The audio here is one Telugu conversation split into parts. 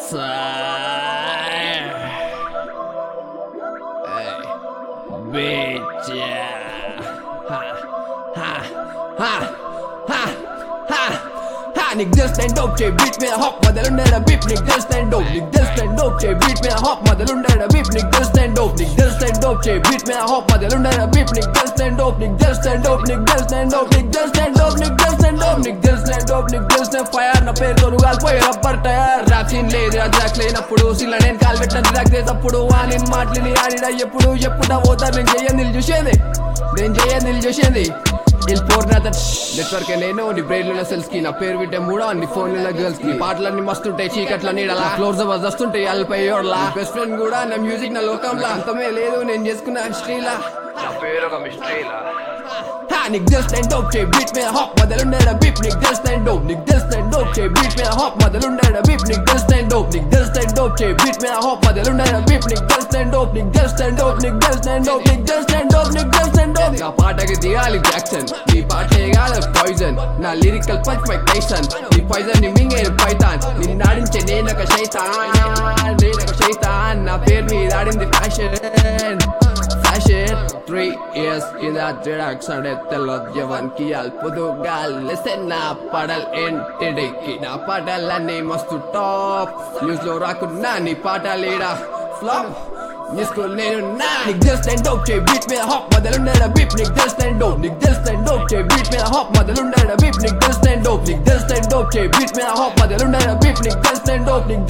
Bitch. Ha ha ha ha ha ha. Niggas stand up, che beat me a hop, మొదలుండేడ beat. Niggas stand up, che beat me a hop, మొదలుండేడ beat. Niggas stand up, che beat me a hop, మొదలుండేడ beat. Niggas stand up, niggas stand fire na పేరుతో కాల్పోయే రబ్బర్ టైర్. రాప్ సీన్ లేదు రాజాక్ లేనప్పుడు సిల్ల నేను కాల్ పెట్టిన రాక్ చేసప్పుడు వానిన్ మాటలిని ఆడిడ ఎప్పుడు పోతారు. నేను చేయని చూసేది నెట్వర్క్ నేను నీ బ్రెయిన్ లో సెల్స్ కి నా పేరు వింటే మూడో నీ ఫోన్ లో గర్ల్స్ కి పాటలన్నీ మస్తుంటాయి చీకట్ల నీడలా ఫ్లోర్ జబర్దస్త్ ఉంటాయి అల్పై ఓడలా బెస్ట్ ఫ్రెండ్ కూడా నా మ్యూజిక్ నా లోకంలా అంతమే లేదు నేను చేసుకున్న హిస్టరీలా నా పేరు ఒక మిస్టరీలా. Niggas stand up, che beat me a hop, మొదలుండేడ beat. Niggas stand up, che beat me a hop, మొదలుండేడ beat. Niggas stand up, che beat me a hop, మొదలుండేడ beat. Niggas stand up. నా పాటకి దిగాలి జాక్సన్, నీ పాటే కాదు పాయిజన్. నా లిరికల్ పంచ్ మైక్ టైసన్, నీ పాయిజన్ ని మింగే పైతాన్. నిన్ను ఆడించే నేనొక శైతాన్, నా పేరు మీద ఆడింది ఫ్యాషన్. 3 years కింద జిరాక్స్ ఆడే తెల్లొద్యవానికి అల్పుదుగాల్ లెసన్ నా పాటల్ ఏంటికి. నా పాటలన్నీ మస్తు టాప్, న్యూస్ లో రాకున్నా నీ పాటలేడా ఫ్లాప్. School నేను నా Niggas stand up, che beat me a hop, మొదలుండేడ beat. Niggas stand up, che beat me a hop, మొదలుండేడ beat. Niggas stand up, che beat me a hop, మొదలుండేడ beat. Niggas stand up, che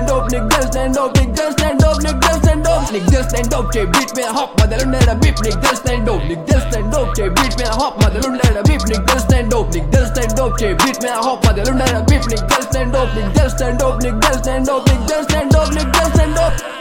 beat me a hop, మొదలుండేడ beat. Niggas stand up, che beat me a hop, మొదలుండేడ beat. Niggas stand up, che beat me a hop, మొదలుండేడ beat. Niggas stand up.